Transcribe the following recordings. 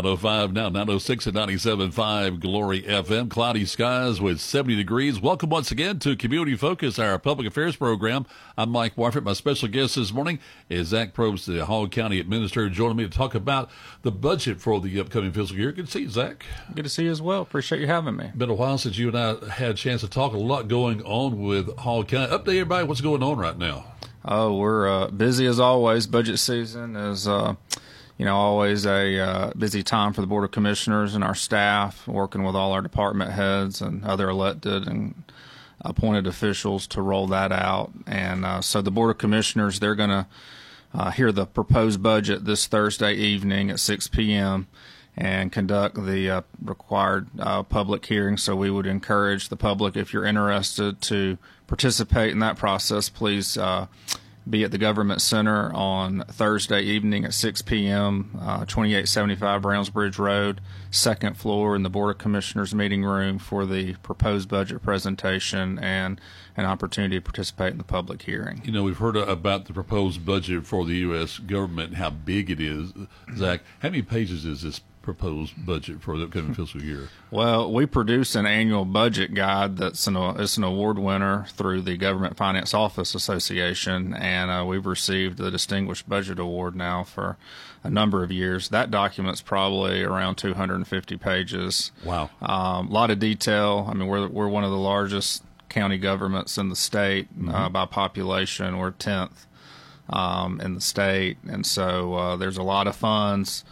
905 now, 906 and 97.5 Glory FM. Cloudy skies with 70 degrees. Welcome once again to Community Focus, our public affairs program. I'm Mike Warford. My special guest this morning is Zach Probst, the Hall County Administrator, joining me to talk about the budget for the upcoming fiscal year. Good to see you, Zach. Good to see you as well. Appreciate you having me. Been a while since you and I had a chance to talk. A lot going on with Hall County. Update everybody what's going on right now. Oh, we're busy as always. Budget season is always a busy time for the Board of Commissioners and our staff, working with all our department heads and other elected and appointed officials to roll that out. And so the Board of Commissioners, they're going to hear the proposed budget this Thursday evening at 6 p.m. and conduct the required public hearing. So we would encourage the public, if you're interested, to participate in that process. Please be at the Government Center on Thursday evening at 6 p.m., 2875 Brownsbridge Road, second floor in the Board of Commissioners meeting room for the proposed budget presentation and an opportunity to participate in the public hearing. You know, we've heard about the proposed budget for the U.S. government and how big it is. Zach, how many pages is this proposed budget for the upcoming fiscal year? Well, we produce an annual budget guide that's it's an award winner through the Government Finance Office Association, and we've received the Distinguished Budget Award now for a number of years. That document's probably around 250 pages. Wow. A lot of detail. I mean, we're one of the largest county governments in the state by population. We're 10th in the state, and so there's a lot of funds.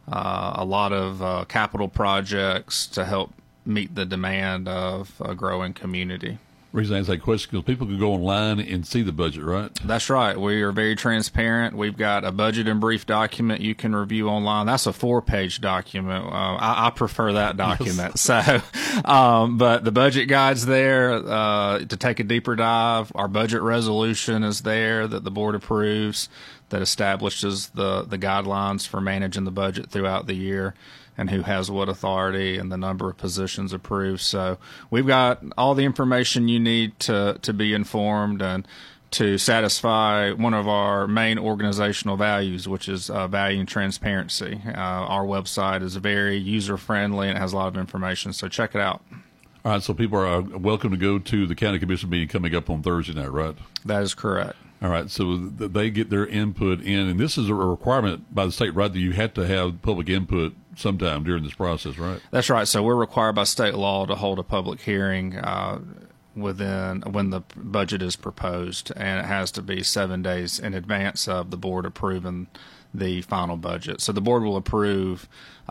A lot of capital projects to help meet the demand of a growing community. The reason I ask that question is people can go online and see the budget, right? That's right. We are very transparent. We've got a budget and brief document you can review online. That's a 4-page document. I prefer that document. Yes. So, but the budget guide's there to take a deeper dive. Our budget resolution is there that the board approves, that establishes the guidelines for managing the budget throughout the year and who has what authority and the number of positions approved. So we've got all the information you need to be informed and to satisfy one of our main organizational values, which is value and transparency. Our website is very user-friendly and it has a lot of information, so check it out. All right, so people are welcome to go to the county commission meeting coming up on Thursday night, right? That is correct. All right, so they get their input in, and this is a requirement by the state, right, that you have to have public input sometime during this process, right? That's right. So we're required by state law to hold a public hearing when the budget is proposed, and it has to be 7 days in advance of the board approving the final budget. So the board will approve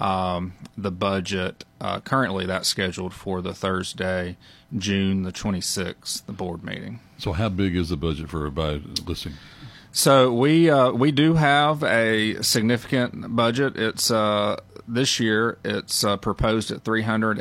the budget. Currently, that's scheduled for the Thursday, June the 26th, the board meeting. So how big is the budget for everybody listening? So we do have a significant budget. It's this year it's proposed at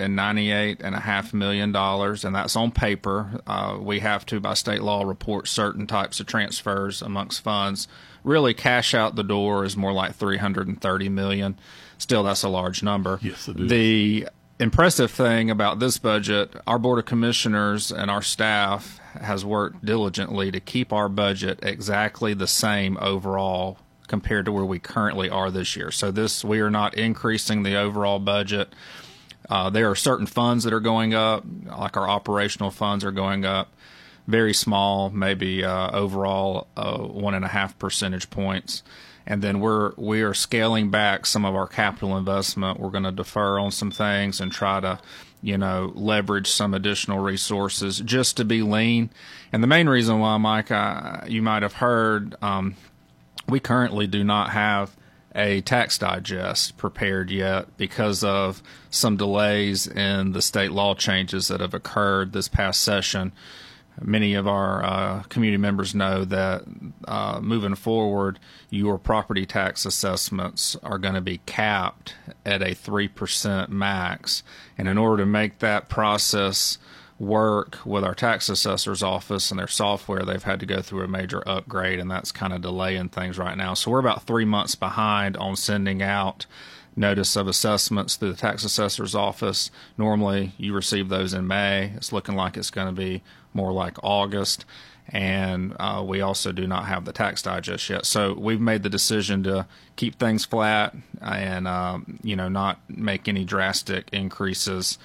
$398.5 million, and that's on paper. We have to, by state law, report certain types of transfers amongst funds. Really, cash out the door is more like $330 million. Still, that's a large number. Yes, it is. The impressive thing about this budget, our Board of Commissioners and our staff has worked diligently to keep our budget exactly the same overall compared to where we currently are this year. So we are not increasing the overall budget. There are certain funds that are going up, like our operational funds are going up, very small, maybe overall 1.5 percentage points. And then we are scaling back some of our capital investment. We're going to defer on some things and try to, leverage some additional resources just to be lean. And the main reason why, Mike, you might have heard, we currently do not have a tax digest prepared yet because of some delays in the state law changes that have occurred this past session. Many of our community members know that moving forward, your property tax assessments are going to be capped at a 3% max. And in order to make that process work with our tax assessor's office and their software, they've had to go through a major upgrade, and that's kind of delaying things right now. So we're about 3 months behind on sending out notice of assessments through the tax assessor's office. Normally, you receive those in May. It's looking like it's going to be more like August. and we also do not have the tax digest yet. So we've made the decision to keep things flat and not make any drastic increases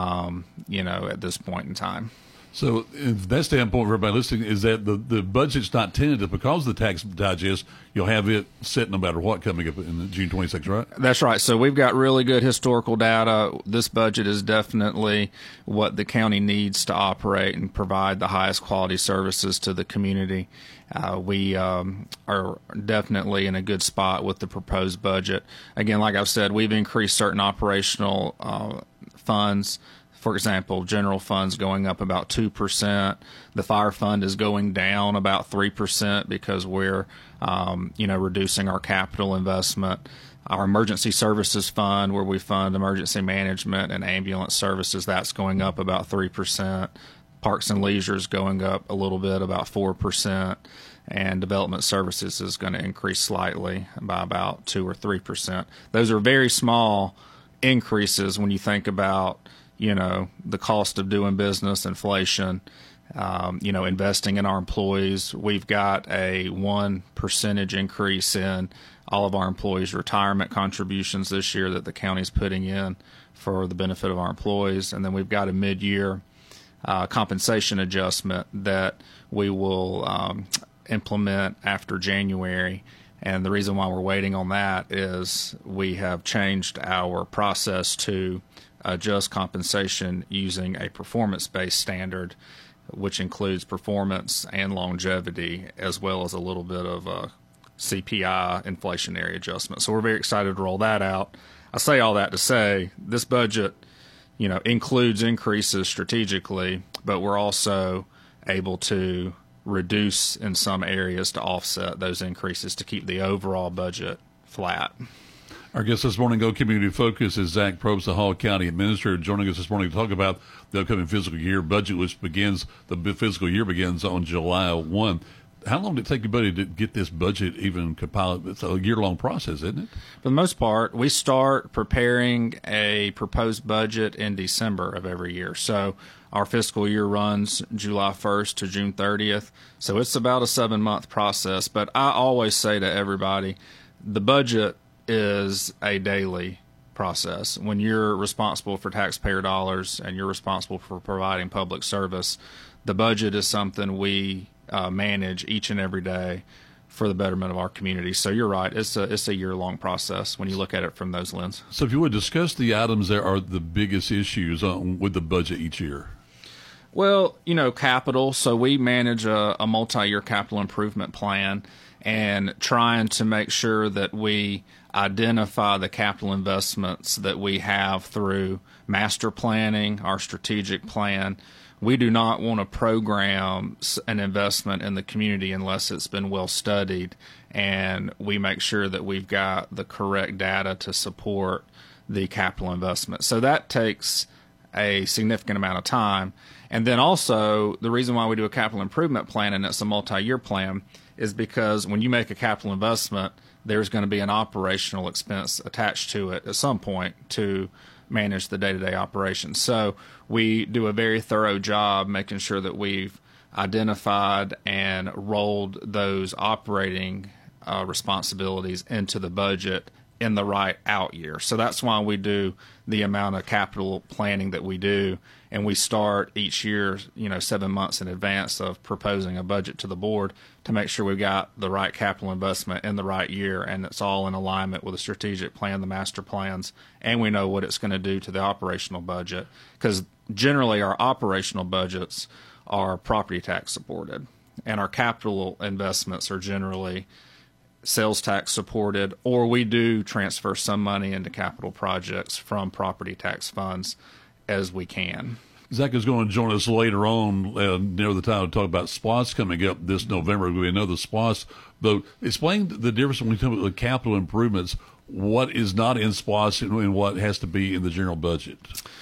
at this point in time. So, from that standpoint, for everybody listening, is that the budget's not tentative because of the tax digest. You'll have it set no matter what coming up in June 26th, right? That's right. So we've got really good historical data. This budget is definitely what the county needs to operate and provide the highest quality services to the community. We are definitely in a good spot with the proposed budget. Again, like I've said, we've increased certain operational funds. For example, general funds going up about 2%. The fire fund is going down about 3% because we're, reducing our capital investment. Our emergency services fund, where we fund emergency management and ambulance services, that's going up about 3%. Parks and leisure is going up a little bit, about 4%. And development services is going to increase slightly by about 2 or 3%. Those are very small increases when you think about the cost of doing business, inflation, investing in our employees. We've got a 1% increase in all of our employees' retirement contributions this year that the county's putting in for the benefit of our employees. And then we've got a mid-year compensation adjustment that we will implement after January. And the reason why we're waiting on that is we have changed our process to adjust compensation using a performance-based standard, which includes performance and longevity, as well as a little bit of a CPI inflationary adjustment. So we're very excited to roll that out. I say all that to say this budget, includes increases strategically, but we're also able to reduce in some areas to offset those increases to keep the overall budget flat. Our guest this morning, Go Community Focus, is Zach Probst, the Hall County Administrator, joining us this morning to talk about the upcoming fiscal year budget, the fiscal year begins on July 1. How long did it take everybody to get this budget even compiled? It's a year-long process, isn't it? For the most part, we start preparing a proposed budget in December of every year. So our fiscal year runs July 1st to June 30th. So it's about a 7-month process. But I always say to everybody, the budget is a daily process. When you're responsible for taxpayer dollars and you're responsible for providing public service, the budget is something we manage each and every day for the betterment of our community. So you're right, it's a year-long process when you look at it from those lenses. So if you would discuss the items that are the biggest issues with the budget each year. Well, capital. So we manage a multi-year capital improvement plan and trying to make sure that we identify the capital investments that we have through master planning, our strategic plan. We do not want to program an investment in the community unless it's been well studied, and we make sure that we've got the correct data to support the capital investment. So that takes a significant amount of time. And then also, the reason why we do a capital improvement plan and it's a multi-year plan is because when you make a capital investment, there's going to be an operational expense attached to it at some point to manage the day-to-day operations. So we do a very thorough job making sure that we've identified and rolled those operating responsibilities into the budget in the right out year. So that's why we do the amount of capital planning that we do, and we start each year, 7 months in advance of proposing a budget to the board to make sure we've got the right capital investment in the right year, and it's all in alignment with the strategic plan, the master plans, and we know what it's going to do to the operational budget, because generally our operational budgets are property tax supported, and our capital investments are generally sales tax supported, or we do transfer some money into capital projects from property tax funds as we can. Zach is going to join us later on near the time to talk about SPLOST coming up this November. We'll be another SPLOST vote. Explain the difference when we talk about capital improvements, what is not in SPLOST and what has to be in the general budget.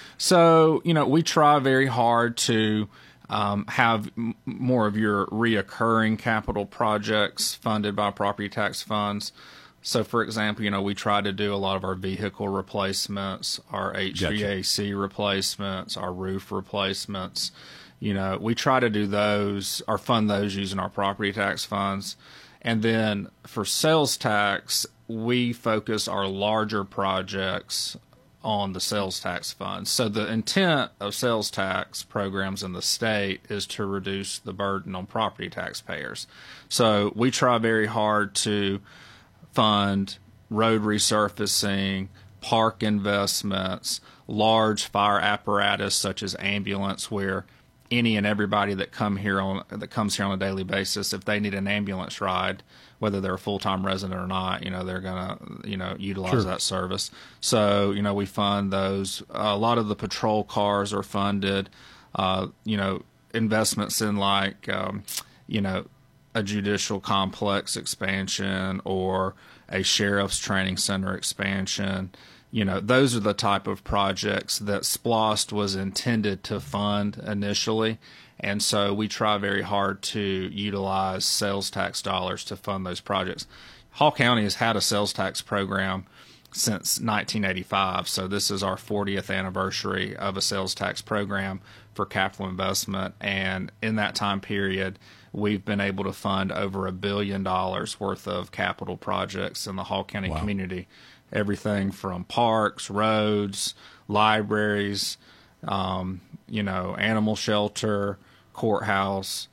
So, we try very hard to have more of your reoccurring capital projects funded by property tax funds. So, for example, we try to do a lot of our vehicle replacements, our HVAC replacements, our roof replacements, We try to do those or fund those using our property tax funds. And then for sales tax, we focus our larger projects on the sales tax fund. So the intent of sales tax programs in the state is to reduce the burden on property taxpayers. So we try very hard to fund road resurfacing, park investments, large fire apparatus such as ambulance, where any and everybody that comes here on a daily basis, if they need an ambulance ride, whether they're a full-time resident or not, they're gonna utilize that service. So we fund those. A lot of the patrol cars are funded. Investments in like a judicial complex expansion or a sheriff's training center expansion. Those are the type of projects that SPLOST was intended to fund initially. And so we try very hard to utilize sales tax dollars to fund those projects. Hall County has had a sales tax program since 1985. So this is our 40th anniversary of a sales tax program for capital investment. And in that time period, we've been able to fund over $1 billion worth of capital projects in the Hall County community. Everything from parks, roads, libraries, animal shelter, courthouses,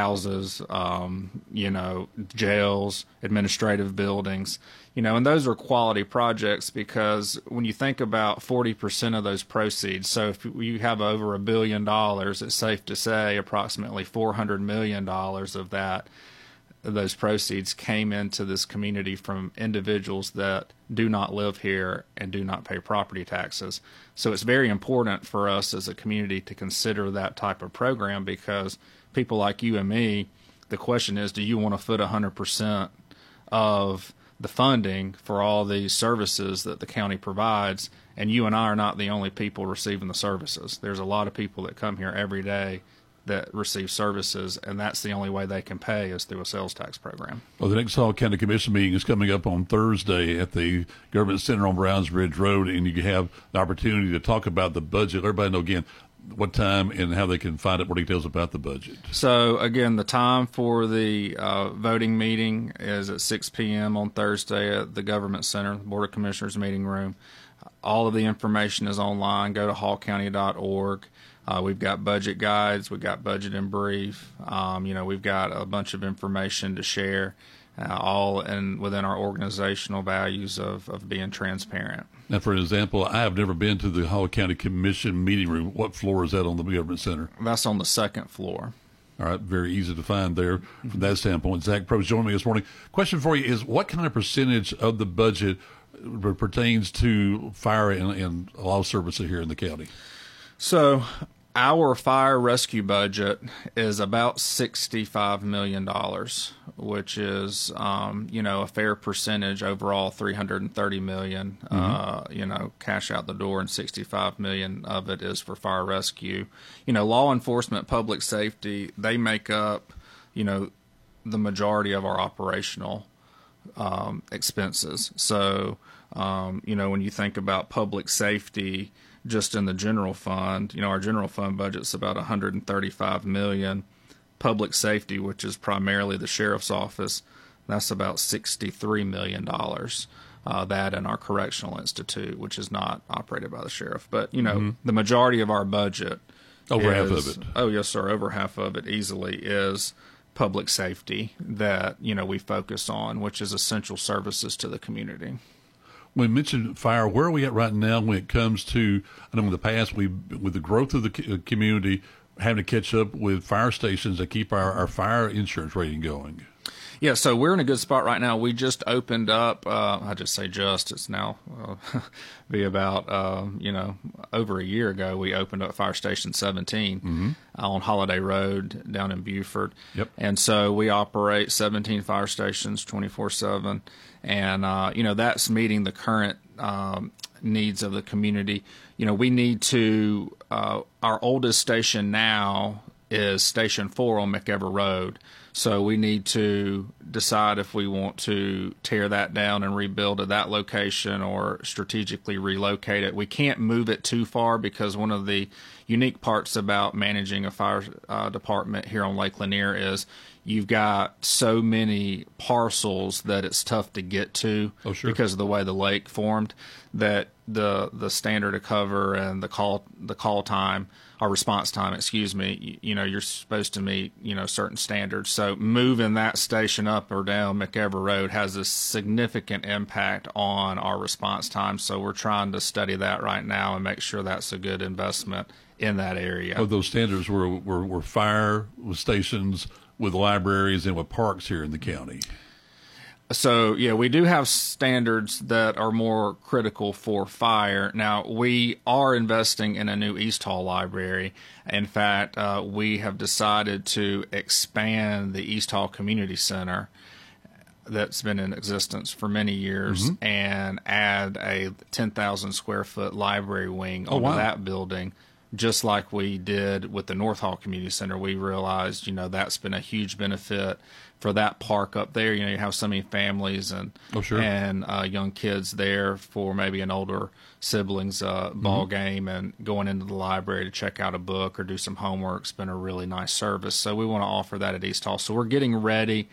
jails, administrative buildings, and those are quality projects because when you think about 40% of those proceeds, so if you have over $1 billion, it's safe to say approximately $400 million of those proceeds came into this community from individuals that do not live here and do not pay property taxes. So it's very important for us as a community to consider that type of program because people like you and me, the question is, do you want to foot 100% of the funding for all these services that the county provides? And you and I are not the only people receiving the services. There's a lot of people that come here every day that receive services, and that's the only way they can pay is through a sales tax program. Well, the next Hall County Commission meeting is coming up on Thursday at the Government Center on Browns Bridge Road, and you have the opportunity to talk about the budget. Everybody know, again, what time and how they can find out more details about the budget. So, again, the time for the voting meeting is at 6 p.m. on Thursday at the Government Center, the Board of Commissioners meeting room. All of the information is online. Go to hallcounty.org. We've got budget guides. We've got budget in brief. We've got a bunch of information to share, all within our organizational values of being transparent. Now, for an example, I have never been to the Hall County Commission meeting room. What floor is that on the Government Center? That's on the second floor. All right, very easy to find there from that standpoint. Zach Probst joining me this morning. Question for you is, what kind of percentage of the budget pertains to fire and law services here in the county? So our fire rescue budget is about $65 million, which is, a fair percentage overall, $330 million, cash out the door, and $65 million of it is for fire rescue. Law enforcement, public safety, they make up, the majority of our operational expenses. So, when you think about public safety, just in the general fund, our general fund budget's about $135 million. Public safety, which is primarily the sheriff's office, that's about $63 million. That and our correctional institute, which is not operated by the sheriff. But, the majority of our budget over half of it. Oh, yes, sir. Over half of it easily is public safety that, we focus on, which is essential services to the community. We mentioned fire. Where are we at right now when it comes to, I know in the past, with the growth of the community, having to catch up with fire stations that keep our fire insurance rating going? Yeah, so we're in a good spot right now. We just opened up, I just say just, it's now be about, over a year ago, we opened up Fire Station 17 on Holiday Road down in Buford. Yep. And so we operate 17 fire stations 24/7. And, that's meeting the current needs of the community. We need to, our oldest station now is Station 4 on McEver Road. So we need to decide if we want to tear that down and rebuild at that location or strategically relocate it. We can't move it too far because one of the unique parts about managing a fire department here on Lake Lanier is you've got so many parcels that it's tough to get to because of the way the lake formed, that the standard of cover and the call time, or response time, excuse me, you're supposed to meet, certain standards. So moving that station up or down McEver Road has a significant impact on our response time. So we're trying to study that right now and make sure that's a good investment in that area. Oh, those standards were fire stations with libraries and with parks here in the county. So, yeah, we do have standards that are more critical for fire. Now, we are investing in a new East Hall library. In fact, we have decided to expand the East Hall Community Center that's been in existence for many years and add a 10,000 square foot library wing onto that building. Just like we did with the North Hall Community Center, we realized, that's been a huge benefit for that park up there. You have so many families and young kids there for maybe an older sibling's ball game, and going into the library to check out a book or do some homework. It's been a really nice service. So we want to offer that at East Hall. So we're getting ready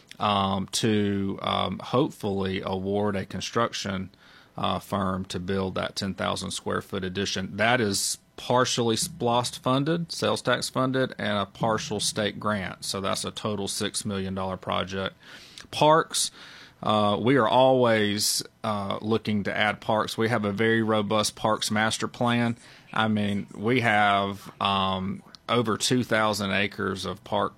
to hopefully award a construction firm to build that 10,000 square foot addition. That is partially SPLOST funded, sales tax funded, and a partial state grant. So that's a total $6 million project. Parks, we are always looking to add parks. We have a very robust parks master plan. I mean, we have over 2,000 acres of park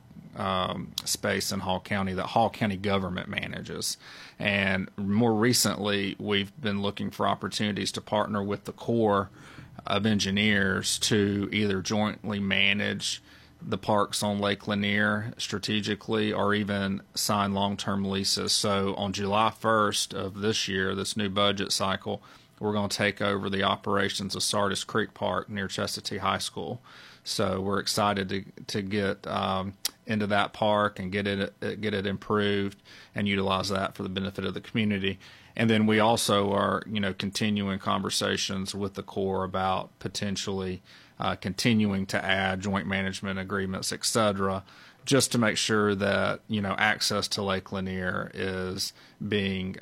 space in Hall County that Hall County government manages. And more recently, we've been looking for opportunities to partner with the Corps of Engineers to either jointly manage the parks on Lake Lanier strategically or even sign long-term leases. So on July 1st of this year, this new budget cycle, we're going to take over the operations of Sardis Creek Park near Chestatee High School. So we're excited to get into that park and get it improved and utilize that for the benefit of the community. And then we also are, continuing conversations with the Corps about potentially continuing to add joint management agreements, et cetera, just to make sure that, access to Lake Lanier is being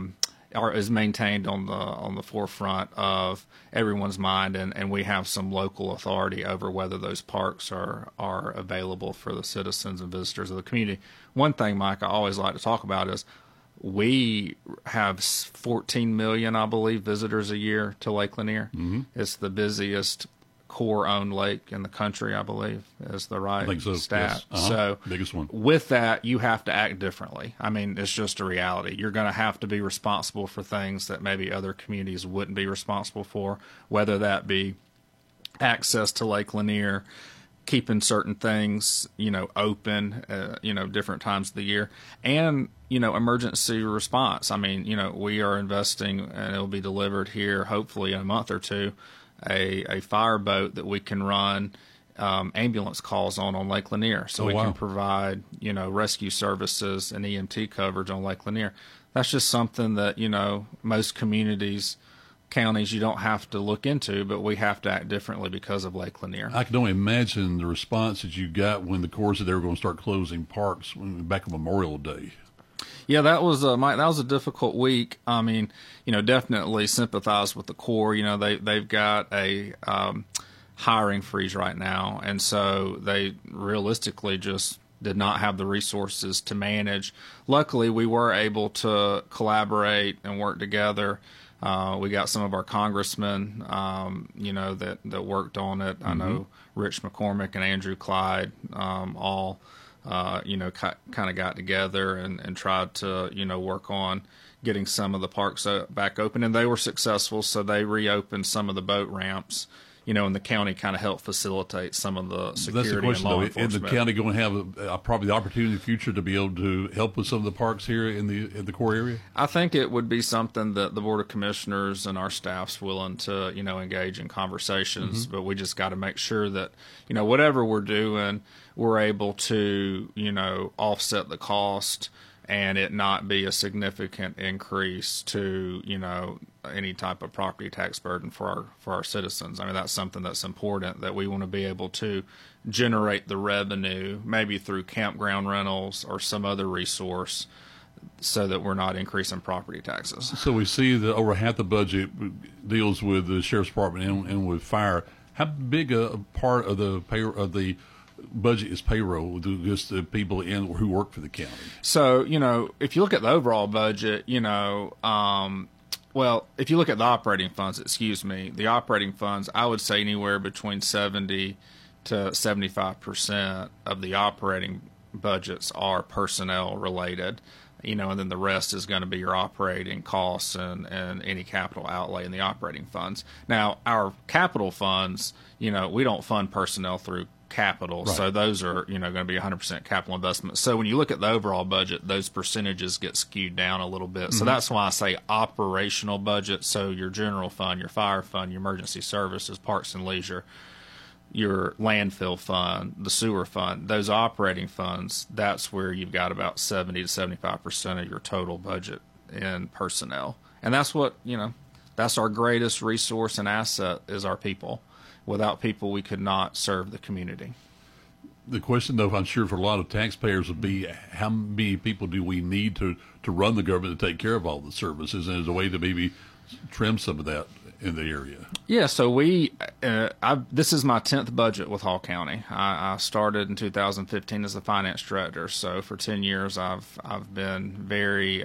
or is maintained on the forefront of everyone's mind, and we have some local authority over whether those parks are available for the citizens and visitors of the community. One thing, Mike, I always like to talk about is we have 14 million, I believe, visitors a year to Lake Lanier. It's the busiest Corps-owned lake in the country, I believe, is the right stat. Yes. So biggest one. With that, you have to act differently. I mean, it's just a reality. You're going to have to be responsible for things that maybe other communities wouldn't be responsible for, whether that be access to Lake Lanier, keeping certain things, open, different times of the year, and, emergency response. I mean, we are investing, and it'll be delivered here hopefully in a month or two, a fireboat that we can run ambulance calls on Lake Lanier. So we can provide, rescue services and EMT coverage on Lake Lanier. That's just something that, most counties you don't have to look into, but we have to act differently because of Lake Lanier. I can only imagine the response that you got when the Corps said they were going to start closing parks back on Memorial Day. Yeah, that was Mike. That was a difficult week. I mean, definitely sympathize with the Corps. They've got a hiring freeze right now, and so they realistically just did not have the resources to manage. Luckily, we were able to collaborate and work together. We got some of our congressmen, that worked on it. I know Rich McCormick and Andrew Clyde all kind of got together and tried to, work on getting some of the parks back open, and they were successful. So they reopened some of the boat ramps, and the county kind of help facilitate some of the security That's the question, and law though. enforcement. Is the county going to have probably the opportunity in the future to be able to help with some of the parks here in the core area? I think it would be something that the Board of Commissioners and our staff's willing to, engage in conversations, but we just got to make sure that, whatever we're doing, we're able to, offset the cost and it not be a significant increase to, any type of property tax burden for our citizens. I mean, that's something that's important, that we want to be able to generate the revenue, maybe through campground rentals or some other resource, so that we're not increasing property taxes. So we see that over half the budget deals with the sheriff's department and with fire. How big a part of the budget is payroll, just the people who work for the county? So, if you look at the overall budget, well, if you look at the operating funds, the operating funds, I would say anywhere between 70 to 75% of the operating budgets are personnel related, and then the rest is going to be your operating costs and any capital outlay in the operating funds. Now, our capital funds, we don't fund personnel through capital, right. So those are going to be 100% capital investment. So when you look at the overall budget, those percentages get skewed down a little bit. So that's why I say operational budget. So your general fund, your fire fund, your emergency services, parks and leisure, your landfill fund, the sewer fund, those operating funds, that's where you've got about 70 to 75% of your total budget in personnel. And that's what, that's our greatest resource and asset is our people. Without people, we could not serve the community. The question, though, I'm sure for a lot of taxpayers would be, how many people do we need to run the government to take care of all the services? And there's a way to maybe trim some of that in the area. Yeah, so this is my 10th budget with Hall County. I started in 2015 as the finance director. So for 10 years, I've been very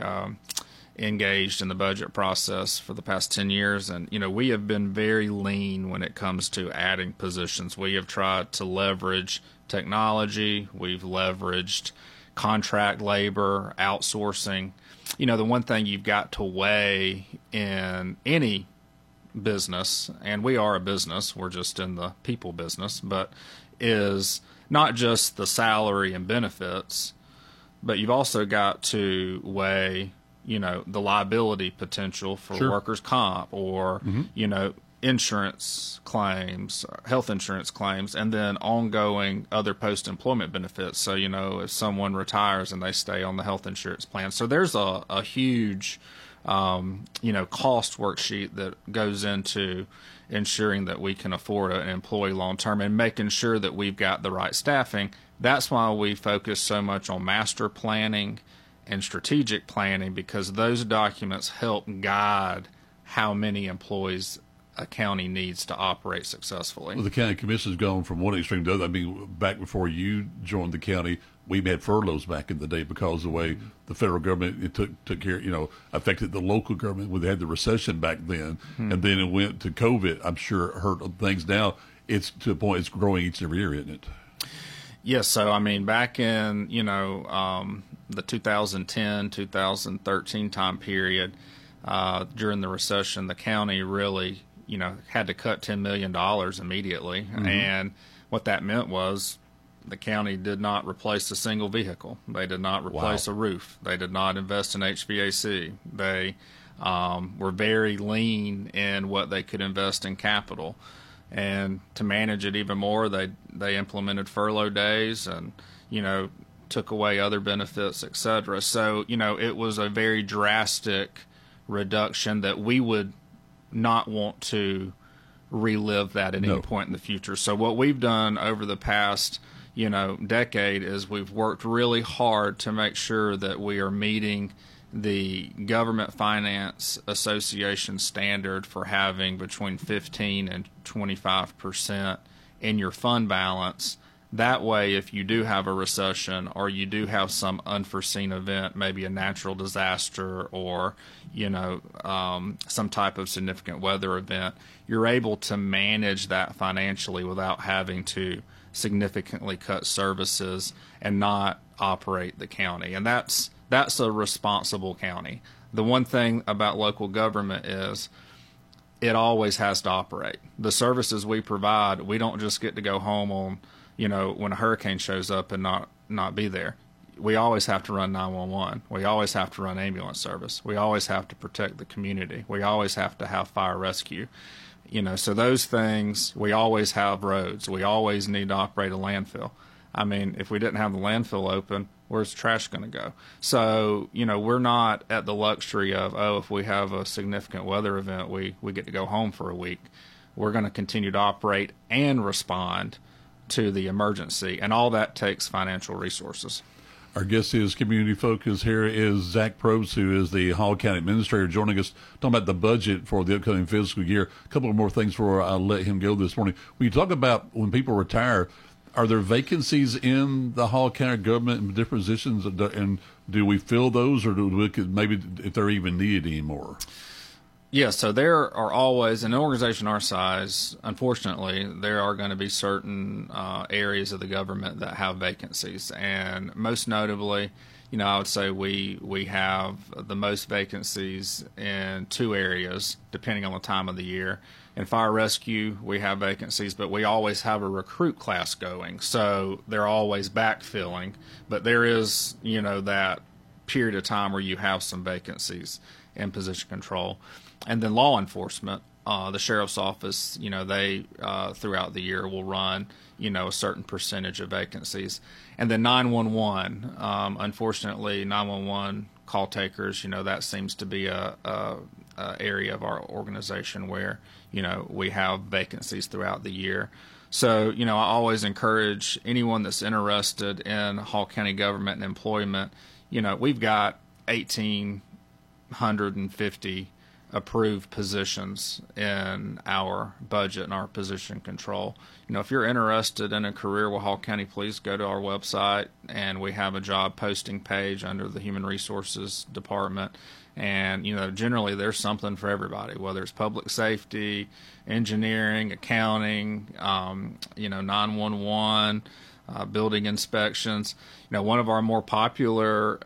engaged in the budget process for the past 10 years. And, we have been very lean when it comes to adding positions. We have tried to leverage technology. We've leveraged contract labor, outsourcing. The one thing you've got to weigh in any business, and we are a business, we're just in the people business, but is not just the salary and benefits, but you've also got to weigh the liability potential for workers' comp or, insurance claims, health insurance claims, and then ongoing other post-employment benefits. So, if someone retires and they stay on the health insurance plan. So there's a huge, cost worksheet that goes into ensuring that we can afford an employee long-term and making sure that we've got the right staffing. That's why we focus so much on master planning and strategic planning, because those documents help guide how many employees a county needs to operate successfully. Well, the county commission has gone from one extreme to the other. I mean, back before you joined the county, we had furloughs back in the day because of the way the federal government took care, affected the local government when they had the recession back then. And then it went to COVID. I'm sure it hurt things. Now it's to a point it's growing each and every year, isn't it? Yes. So, back in, the 2010, 2013 time period, during the recession, the county really, had to cut $10 million immediately. And what that meant was the county did not replace a single vehicle. They did not replace a roof. They did not invest in HVAC. They were very lean in what they could invest in capital. And to manage it even more, they implemented furlough days and, took away other benefits, et cetera. So, it was a very drastic reduction that we would not want to relive that at any point in the future. So what we've done over the past, decade is we've worked really hard to make sure that we are meeting the Government Finance Association standard for having between 15 and 25% in your fund balance. That way, if you do have a recession or you do have some unforeseen event, maybe a natural disaster or, some type of significant weather event, you're able to manage that financially without having to significantly cut services and not operate the county. And that's a responsible county. The one thing about local government is it always has to operate. The services we provide, we don't just get to go home on, when a hurricane shows up and not be there. We always have to run 911. We always have to run ambulance service. We always have to protect the community. We always have to have fire rescue. So those things, we always have roads. We always need to operate a landfill. I mean, if we didn't have the landfill open, where's the trash going to go? So, we're not at the luxury of, if we have a significant weather event, we get to go home for a week. We're going to continue to operate and respond to the emergency, and all that takes financial resources. Our guest is Community Focus. Here is Zach Probst, who is the Hall County Administrator, joining us, talking about the budget for the upcoming fiscal year. A couple of more things before I let him go this morning. When you talk about when people retire, are there vacancies in the Hall County government in different positions, and do we fill those, or do we maybe if they're even needed anymore? Yeah, so there are always, in an organization our size, unfortunately, there are going to be certain areas of the government that have vacancies. And most notably, I would say we have the most vacancies in two areas, depending on the time of the year. In fire rescue, we have vacancies, but we always have a recruit class going. So they're always backfilling. But there is, that period of time where you have some vacancies in position control. And then law enforcement, the sheriff's office, they throughout the year will run, a certain percentage of vacancies. And then 911, unfortunately, 911 call takers, that seems to be a area of our organization where, we have vacancies throughout the year. So, I always encourage anyone that's interested in Hall County government and employment. We've got 1,850 approved positions in our budget and our position control. If you're interested in a career with Hall County, please go to our website, and we have a job posting page under the Human Resources Department. And, generally there's something for everybody, whether it's public safety, engineering, accounting, 911, building inspections. One of our more popular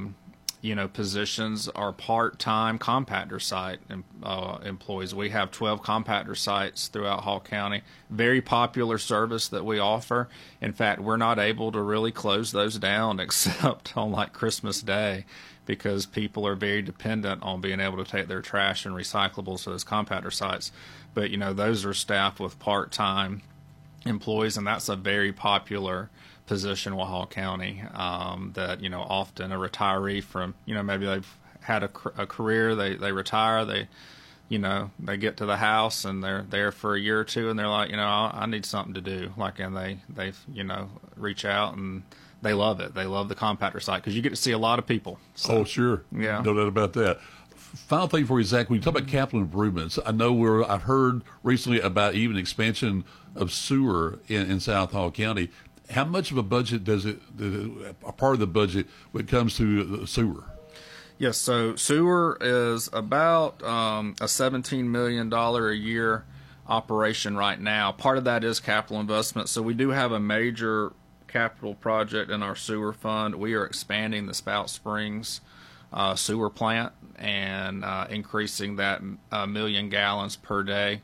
positions are part-time compactor site employees. We have 12 compactor sites throughout Hall County. Very popular service that we offer. In fact, we're not able to really close those down except on Christmas Day, because people are very dependent on being able to take their trash and recyclables to those compactor sites. But, those are staffed with part-time employees, and that's a very popular position with Hall County, that, often a retiree from, maybe they've had a career, they retire, they get to the house and they're there for a year or two, and they're like, I need something to do. And they reach out, and they love it. They love the compactor site because you get to see a lot of people. So, oh, sure. Yeah. No doubt about that. Final thing for you, Zach, when you talk about capital improvements, I know I've heard recently about even expansion of sewer in South Hall County. How much of a budget a part of the budget when it comes to the sewer? Yes, so sewer is about a $17 million a year operation right now. Part of that is capital investment. So we do have a major capital project in our sewer fund. We are expanding the Spout Springs sewer plant and increasing that 1 million gallons per day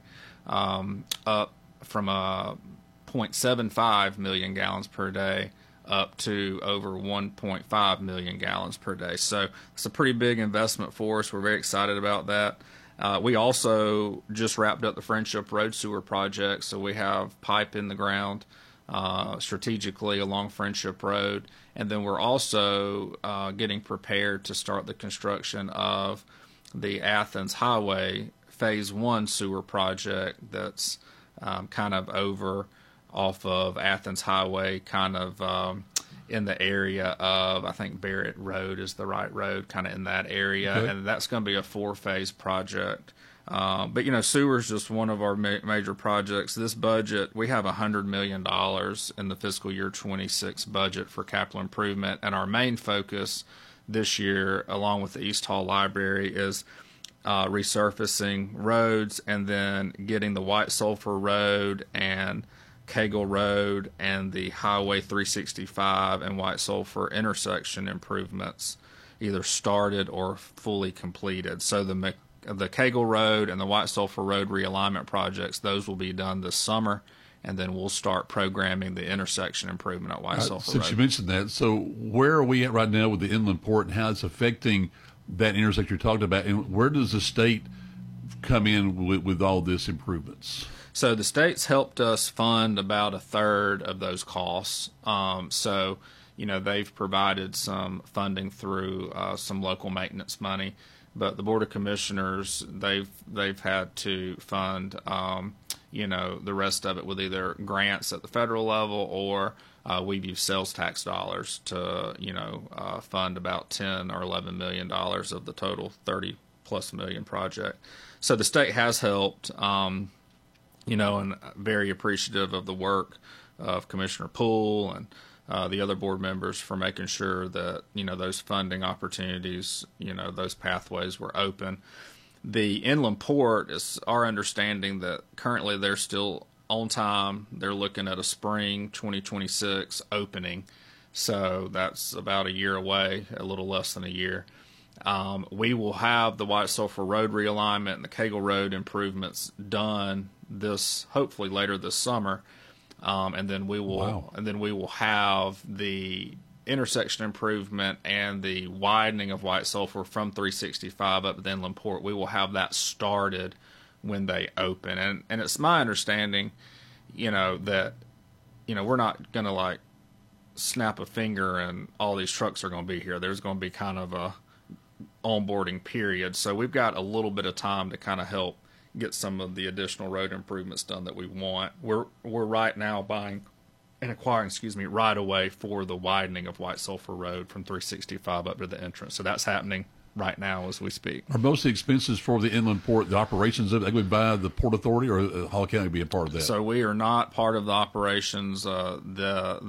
up from a 0.75 million gallons per day up to over 1.5 million gallons per day. So it's a pretty big investment for us. We're very excited about that. We also just wrapped up the Friendship Road sewer project, so we have pipe in the ground strategically along Friendship Road. And then we're also getting prepared to start the construction of the Athens Highway Phase 1 sewer project that's kind of over off of Athens Highway, kind of in the area of, I think Barrett Road is the right road, kind of in that area. Okay. And that's going to be a 4-phase project. But, sewer is just one of our major projects. This budget, we have $100 million in the fiscal year 26 budget for capital improvement. And our main focus this year, along with the East Hall Library, is resurfacing roads and then getting the White Sulphur Road and Cagle Road and the Highway 365 and White Sulphur intersection improvements either started or fully completed. So the the Cagle Road and the White Sulphur Road realignment projects, those will be done this summer, and then we'll start programming the intersection improvement at White Sulphur Road. Since you mentioned that, so where are we at right now with the inland port and how it's affecting that intersection you're talking about, and where does the state come in with all this improvements? So the state's helped us fund about a third of those costs. So, they've provided some funding through some local maintenance money, but the Board of Commissioners, they've had to fund, the rest of it with either grants at the federal level or we've used sales tax dollars to, fund about $10 or $11 million of the total 30+ million project. So the state has helped, and very appreciative of the work of Commissioner Poole and the other board members for making sure that, those funding opportunities, those pathways were open. The inland port is our understanding that currently they're still on time. They're looking at a spring 2026 opening. So that's about a year away, a little less than a year. We will have the White Sulphur Road realignment and the Cagle Road improvements done hopefully later this summer. And then we will have the intersection improvement and the widening of White Sulphur from 365 up to the inland port. We will have that started when they open. And it's my understanding, that, we're not going to snap a finger and all these trucks are going to be here. There's going to be kind of a onboarding period. So we've got a little bit of time to kind of help get some of the additional road improvements done that we want. We're right now buying and acquiring, right away for the widening of White Sulphur Road from 365 up to the entrance. So that's happening right now as we speak. Are most of the expenses for the inland port, the operations of it, would by the Port Authority, or Hall County be a part of that? So we are not part of the operations. The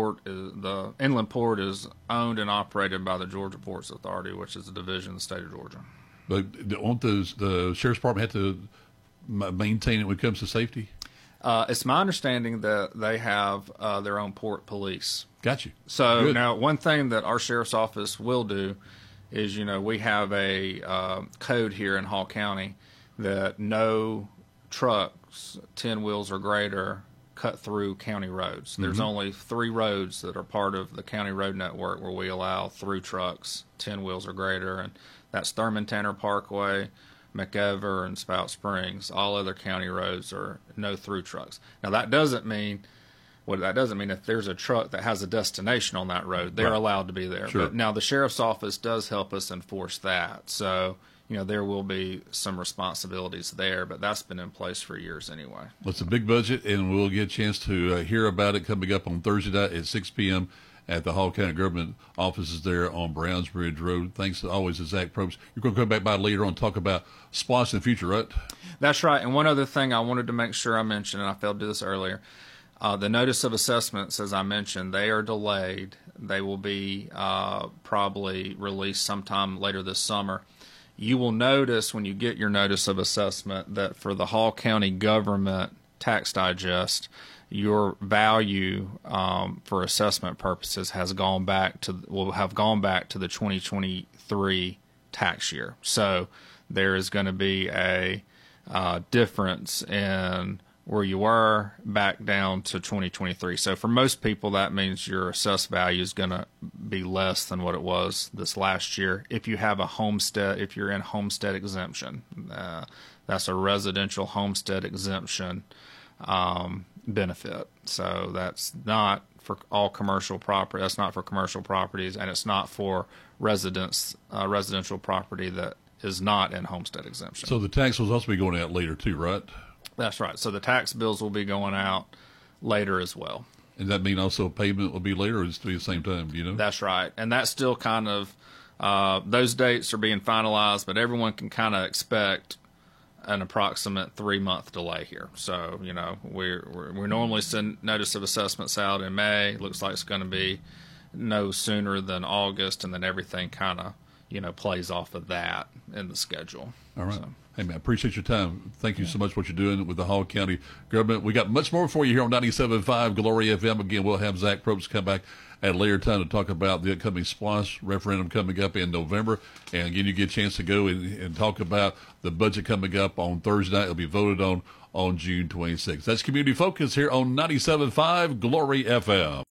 inland port is owned and operated by the Georgia Ports Authority, which is a division of the state of Georgia. But won't the Sheriff's Department have to maintain it when it comes to safety? It's my understanding that they have their own port police. Got you. So Good. Now, one thing that our sheriff's office will do is, we have a code here in Hall County that no trucks 10 wheels or greater cut through county roads. Mm-hmm. There's only 3 roads that are part of the county road network where we allow through trucks 10 wheels or greater, and that's Thurman Tanner Parkway, McEver, and Spout Springs. All other county roads are no through trucks. Now that doesn't mean if there's a truck that has a destination on that road, they're allowed to be there. Sure. But now the sheriff's office does help us enforce that. So, there will be some responsibilities there, but that's been in place for years anyway. Well, it's a big budget, and we'll get a chance to hear about it coming up on Thursday night at 6 p.m. at the Hall County Government offices there on Browns Bridge Road. Thanks always to Zach Probst. You're going to come back by later on and talk about SPLOST in the future, right? That's right. And one other thing I wanted to make sure I mentioned, and I failed to do this earlier, the notice of assessments, as I mentioned, they are delayed. They will be probably released sometime later this summer. You will notice when you get your notice of assessment that for the Hall County Government Tax Digest, your value for assessment purposes will have gone back to the 2023 tax year. So there is going to be a difference in where you were back down to 2023. So for most people, that means your assessed value is going to be less than what it was this last year. If you have if you're in homestead exemption, that's a residential homestead exemption benefit. So that's not for all commercial property. That's not for commercial properties, and it's not for residential property that is not in homestead exemption. So the tax will also be going out later too, right? That's right. So the tax bills will be going out later as well. And that mean also payment will be later, or just be the same time, do you know? That's right. And that's still kind of, those dates are being finalized, but everyone can kind of expect an approximate 3-month delay here. So, we normally send notice of assessments out in May. Looks like it's going to be no sooner than August, and then everything kind of, plays off of that in the schedule. All right. Hey, man, appreciate your time. Thank you so much for what you're doing with the Hall County government. We got much more for you here on 97.5 Glory FM. Again, we'll have Zach Probst come back at a later time to talk about the upcoming SPLOST referendum coming up in November. And again, you get a chance to go and talk about the budget coming up on Thursday night. It'll be voted on June 26th. That's Community Focus here on 97.5 Glory FM.